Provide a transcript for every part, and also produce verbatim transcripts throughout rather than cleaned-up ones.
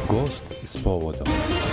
Gost s povodom.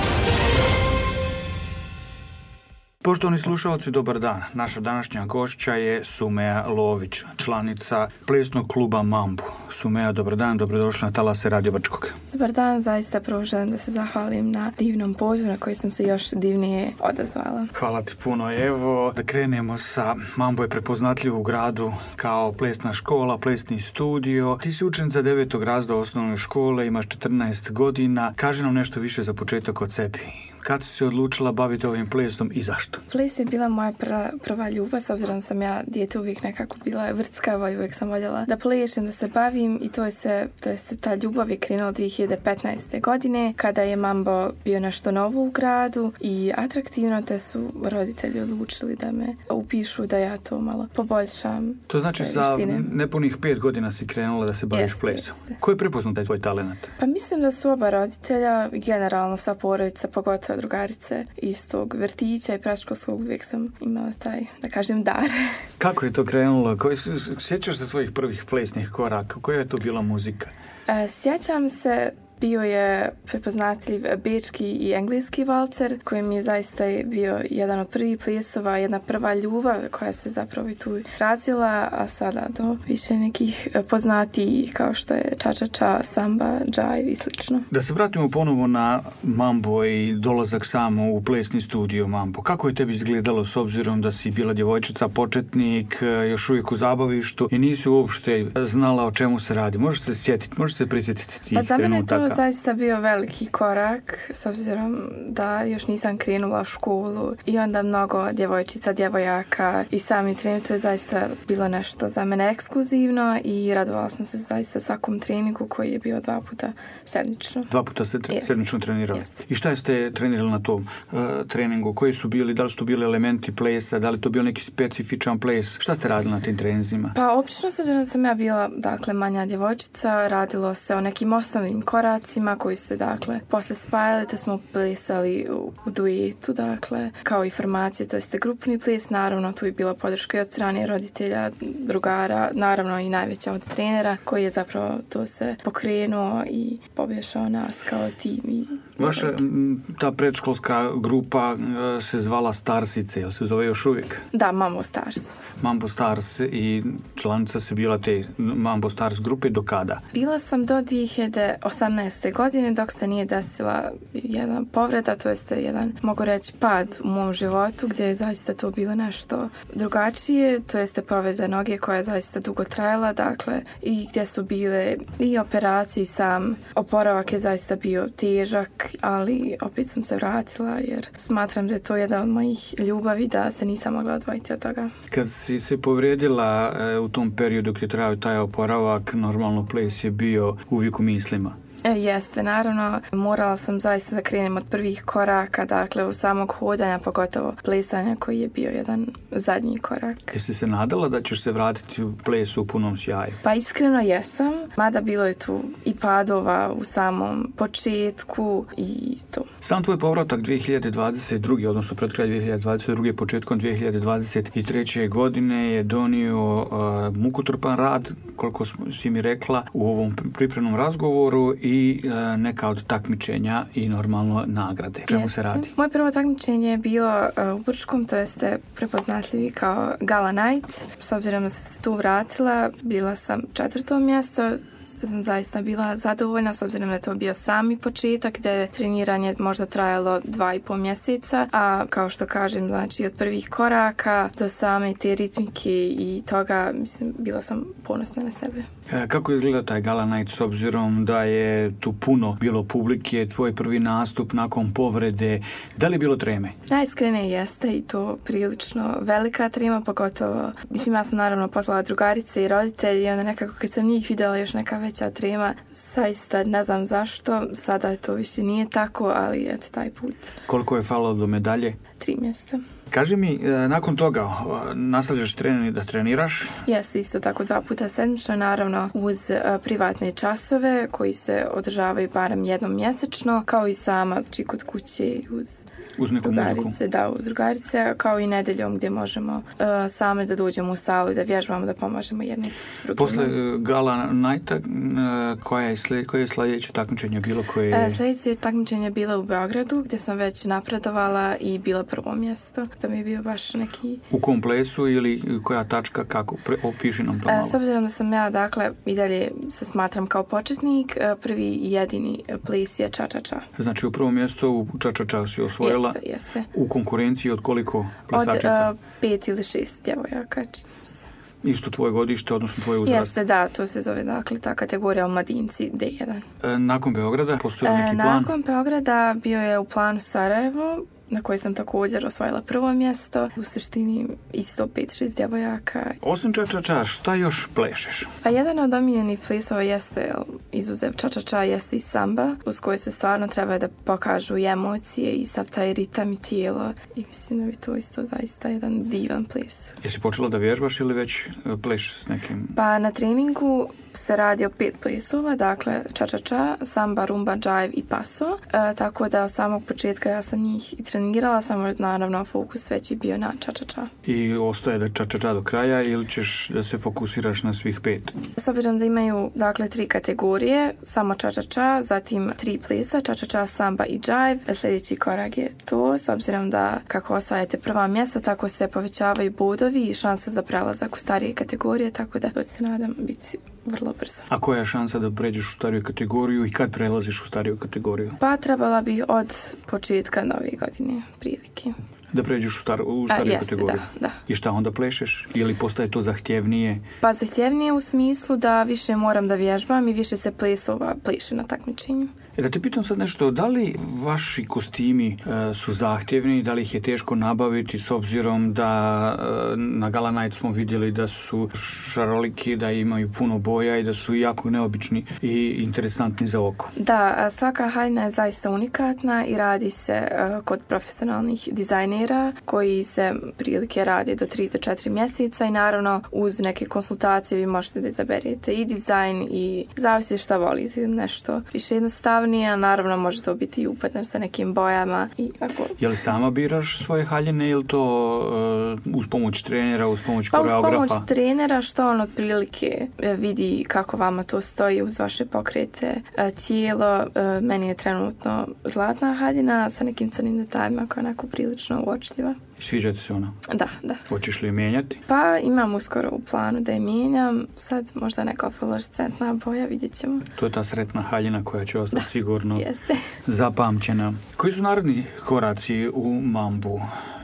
Poštovani slušalci, dobar dan. Naša današnja gošća je Sumeja Lović, članica plesnog kluba Mambo. Sumeja, dobar dan, dobrodošla na talase Radio Brčkog. Dobar dan, zaista prvo želim da se zahvalim na divnom pozivu na koji sam se još divnije odazvala. Hvala ti puno. Evo, da krenemo sa Mambo je prepoznatljiv u gradu kao plesna škola, plesni studio. Ti si učenica devetog razreda osnovne škole, imaš četrnaest godina. Kaži nam nešto više za početak od sebi. Kad si se odlučila baviti ovim plesom i zašto? Ples je bila moja prva, prva ljubav, s obzirom sam ja dijete uvijek nekako bila vrckava i uvijek sam voljela da plešem, da se bavim i to je se, to je se ta ljubav je krenula dvije hiljade petnaeste. godine kada je Mambo bio nešto novo u gradu i atraktivno, te su roditelji odlučili da me upišu da ja to malo poboljšam. To znači za nepunih pet godina si krenula da se baviš jeste, plesom. Jeste. Ko je prepoznao taj tvoj talent? Pa mislim da su oba roditelja, generalno sva porodica, pogotovo drugarice iz tog vrtića i predškolskog, uvijek sam imala taj, da kažem, dar. Kako je to krenulo? Koji, sjećaš se svojih prvih plesnih koraka? Koja je to bila muzika? E, sjećam se, bio je prepoznatljiv bečki i engleski valcer, koji mi je zaista bio jedan od prvih plesova, jedna prva ljubav koja se zapravo i tu razvila, a sada do više nekih poznatijih kao što je ča-ča-ča, samba, džajv i slično. Da se vratimo ponovo na Mambo i dolazak samo u plesni studio Mambo. Kako je tebi izgledalo s obzirom da si bila djevojčica, početnik, još uvijek u zabavištu i nisi uopšte znala o čemu se radi? Možeš se sjetiti, možeš se prisjetiti tih trenutaka? To je zaista bio veliki korak, s obzirom da još nisam krenula u školu i onda mnogo djevojčica, djevojaka i sami trening, to je zaista bilo nešto za mene ekskluzivno i radovala sam se zaista svakom treningu koji je bio dva puta sedmično. Dva puta ste tre- yes. sedmično trenirali. Yes. I šta ste trenirali na tom uh, treningu? Koji su bili, da li su to bili elementi plesa, da li to bio neki specifičan ples? Šta ste radili na tim treninzima? Pa obično s obzirom sam ja bila, dakle, manja djevojčica, radilo se o nekim osnovnim koracima koji se, dakle, posle spajali, te smo plesali u, u duetu, dakle, kao i formacije, to jeste grupni ples, naravno tu je bila podrška i od strane roditelja, drugara, naravno i najveća od trenera, koji je zapravo to se pokrenuo i pobješao nas kao tim. I vaša ta predškolska grupa se zvala Starsice, jel se zove još uvijek? Da, Mambo Stars. Mambo Stars i članica se bila te Mambo Stars grupe do kada? Bila sam do dvije hiljade osamnaeste. godine dok se nije desila jedna povreda, to jeste jedan, mogu reći, pad u mom životu gdje je zaista to bilo nešto drugačije, to jeste povreda noge koja je zaista dugo trajala, dakle, i gdje su bile i operacije, sam oporavak je zaista bio težak, ali opet sam se vratila jer smatram da je to jedna od mojih ljubavi da se nisam mogla odvojiti od toga. Kad si se povrijedila e, u tom periodu gdje trajao taj oporavak, normalno ples je bio uvijek u mislima. E, jeste, naravno, morala sam zaista da krenem od prvih koraka, dakle, u samog hodanja, pogotovo plesanja koji je bio jedan zadnji korak. Jesi se nadala da ćeš se vratiti u plesu u punom sjaju? Pa iskreno jesam, mada bilo je tu i padova u samom početku i to. Sam tvoj povratak dvije hiljade dvadeset druge. odnosno pred kraj dvije hiljade dvadeset druge. početkom dvije hiljade dvadeset treće. godine je donio uh, mukotrpan rad, koliko si mi rekla, u ovom pripremnom razgovoru i i e, neka od takmičenja i normalno nagrade. Čemu Jeste. se radi? Moje prvo takmičenje je bilo uh, u Brčkom, to jeste prepoznatljivi kao Gala Night. S obzirom da sam se tu vratila, bila sam četvrto mjesto, sam zaista bila zadovoljna s obzirom da je to bio sami početak gdje je treniranje možda trajalo dva i pol mjeseca, a kao što kažem, znači od prvih koraka do same te ritmike i toga, mislim, bila sam ponosna na sebe. E, kako izgleda taj Gala Night s obzirom da je tu puno bilo publike, tvoj prvi nastup nakon povrede, da li je bilo treme? Najiskrenije jeste i to prilično velika trema, pogotovo, mislim, ja sam naravno poslala drugarice i roditelji i onda nekako kad sam njih vidjela još neka veća trema, zaista ne znam zašto, sada to više nije tako, ali eto taj put. Koliko je falilo do medalje? Tri mjesta. Kaži mi, nakon toga nastavljaš trening da treniraš? Jeste, isto tako dva puta sedmično, naravno uz privatne časove koji se održavaju barem jednom mjesečno, kao i sama, znači kod kuće uz... Uz neku drugarice, muziku. Da, uz drugarice, kao i nedeljom gdje možemo uh, same da dođemo u salu i da vježbamo, da pomažemo jedni drugima. Posle uh, Gala Nighta, uh, koja je, slje, koje je sljedeće takmičenje bilo? Koje... Uh, sljedeće takmičenje je bilo u Beogradu, gdje sam već napredovala i bila prvo mjesto. To mi je bio baš neki... U kom plesu ili koja tačka, kako? Pre, opiši nam to malo. Uh, s obzirom da sam ja, dakle, i dalje se smatram kao početnik, uh, prvi i jedini ples je ča-ča-ča. Znači u prvom mjestu u ča-ča-ča si osvojila. Jeste, jeste. U konkurenciji od koliko plesačica? Od uh, pet ili šest djevojaka, čini se. Isto tvoje godište, odnosno tvoje uzrast? Jeste, da, to se zove, dakle, ta kategorija omladinci D jedan. E, nakon Beograda postoji neki e, plan? Nakon Beograda bio je u planu Sarajevo, na kojoj sam također osvojila prvo mjesto. U suštini isto pet šest djevojaka. Osim ča-ča-ča, šta još plešeš? Pa jedan od omiljenih plesova jeste, izuzev ča-ča-ča, jeste i samba, uz koje se stvarno treba da pokažu i emocije i sav taj ritam i tijelo. I mislim da bi to isto zaista jedan divan ples. Jesi počela da vježbaš ili već plešeš s nekim? Pa na treningu se radi o pet plesova, dakle ča-ča-ča, samba, rumba, džive i paso. E, tako da od samog početka ja sam njih i trenirala, samo naravno fokus već je bio na ča-ča-ča. I ostaje da ča-ča-ča do kraja ili ćeš da se fokusiraš na svih pet? S obzirom da imaju, dakle, tri kategorije, samo ča-ča-ča, zatim tri plesa, ča-ča-ča, samba i džive. Sljedeći korak je to, s obzirom da kako osvajate prva mjesta, tako se povećavaju bodovi i šansa za prelazak u starije kategorije, tako da to se nadam biti vrlo brzo. A koja je šansa da pređeš u stariju kategoriju i kad prelaziš u stariju kategoriju? Pa trebala bi od početka nove godine prilike. Da pređeš u, star, u stariju A, jeste, kategoriju? Da, da. I šta onda plešeš? Ili postaje to zahtjevnije? Pa zahtjevnije u smislu da više moram da vježbam i više se plesova pleše na takmičenju. E da te pitam sad nešto, da li vaši kostimi e, su zahtjevni, da li ih je teško nabaviti s obzirom da e, na Gala Night smo vidjeli da su šaroliki, da imaju puno boja i da su jako neobični i interesantni za oko? Da, svaka haljina je zaista unikatna i radi se e, kod profesionalnih dizajnera koji se prilike radi do tri do četiri mjeseca i naravno uz neke konsultacije vi možete da izaberete i dizajn i zavisi šta volite, nešto više jednostavno. Naravno može to biti i upadno sa nekim bojama i tako. Je li sama biraš svoje haljine ili to uh, uz pomoć trenera, uz pomoć pa koreografa? Pa uz pomoć trenera što on otprilike vidi kako vama to stoji uz vaše pokrete tijelo. Uh, meni je trenutno zlatna haljina sa nekim crnim detaljima koja je onako prilično uočljiva. Sviđa ti se ona? Da, da. Hoćeš li je mijenjati? Pa imam uskoro u planu da je mijenjam. Sad možda neka fluorescentna boja, vidjet ćemo. To je ta sretna haljina koja će ostati da, sigurno jeste. Zapamćena. Koji su naredni koraci u Mambu?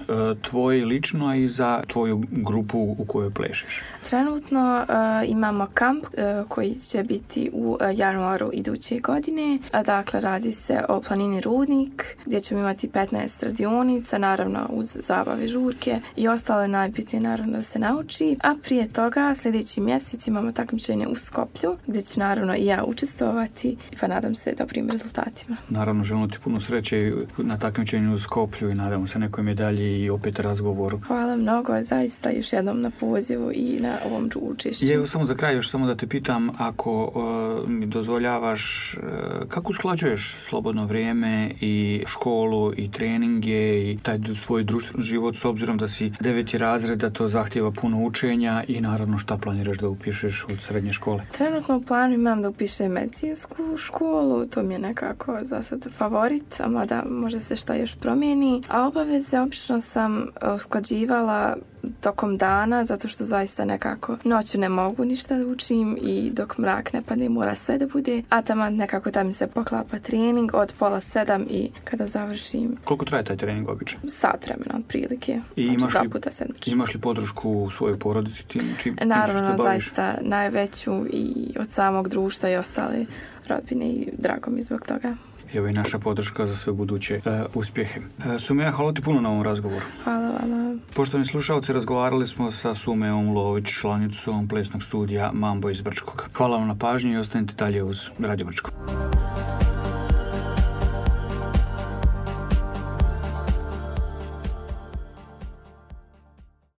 Tvoje lično, a i za tvoju grupu u kojoj plešeš? Trenutno uh, imamo kamp uh, koji će biti u uh, januaru iduće godine. A, dakle, radi se o planini Rudnik gdje ćemo imati petnaest radionica, naravno uz zabave, žurke i ostale najbitnije naravno da se nauči. A prije toga sljedeći mjesec imamo takmičenje u Skoplju gdje ću naravno i ja učestvovati pa nadam se dobrim rezultatima. Naravno, želimo ti puno sreće na takmičenju u Skoplju i nadamo se nekoj medalji i opet razgovoru. Hvala mnogo, zaista još jednom na pozivu i na ovom učešću. Je, samo za kraj još samo da te pitam, ako uh, mi dozvoljavaš, uh, kako usklađuješ slobodno vrijeme i školu i treninge i taj svoj društveni život s obzirom da si deveti razred, da to zahtjeva puno učenja i naravno šta planiraš da upišeš od srednje škole? Trenutno u planu imam da upišem medicinsku školu, to mi je nekako za sad favorit, a mada može se šta još promijeni, a obaveze obično sam usklađivala tokom dana, zato što zaista nekako noću ne mogu ništa da učim i dok mrak ne padne mora sve da bude, a tamo nekako da mi se poklapa trening od pola sedam i kada završim. Koliko traje taj trening obično? Sat vremena otprilike. I imaš li, puta imaš li podršku u svojoj porodici tim, čim, naravno, tim zaista najveću i od samog društva i ostale rodbine i drago mi zbog toga. Evo i naša podrška za sve buduće uh, uspjehe. Uh, Sumea, hvala ti puno na ovom razgovoru. Hvala vama. Poštovani slušalci, razgovarali smo sa Sumeom Lović, članicom plesnog studija Mambo iz Brčkog. Hvala vam na pažnji i ostanite dalje uz Radio Brčko.